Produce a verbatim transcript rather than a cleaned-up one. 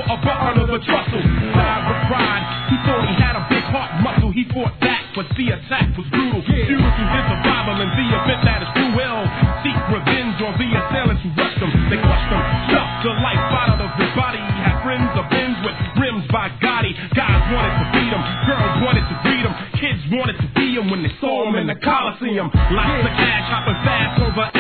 a buck under the trestle. Died with pride, he thought he had a big heart muscle. He fought back, but the attack was brutal. Due to his survival and the event that is too well. Seek revenge on the assailants who rushed him. They crushed him, sucked the life out of his body. He had friends of ends with rims by Gotti. Guys wanted to beat him, girls wanted to greet him. Kids wanted to be him when they saw him in the Coliseum. Lots of cash hopping fast over